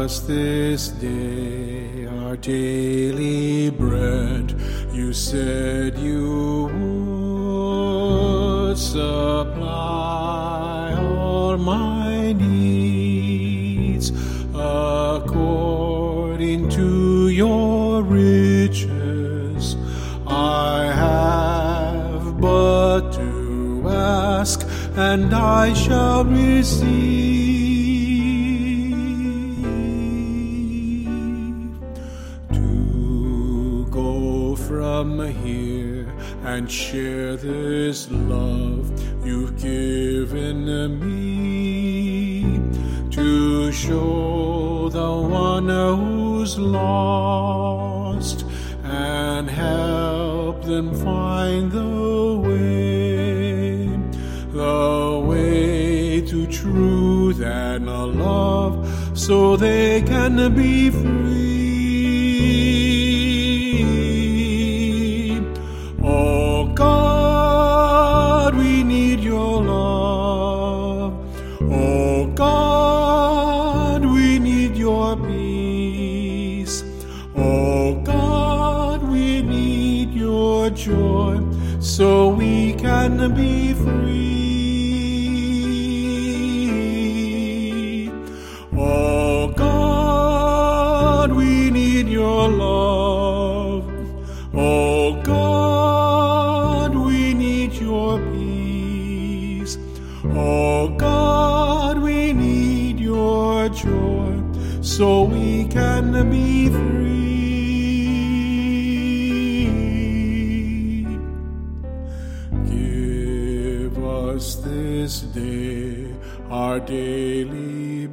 us this day our daily bread. You said you would supply all my needs according to your riches. I have but to ask, and I shall receive. To go from here and share this love you've given me, to show the one who's lost and help them find the way to truth and love, so they can be free. Oh God, we need your love. Oh God, we need your peace. Oh God, we need your joy, so we can be free. Oh God, we need your love. Oh God, we need your peace. Oh God, we need your joy, so we can be free. Give us this day our daily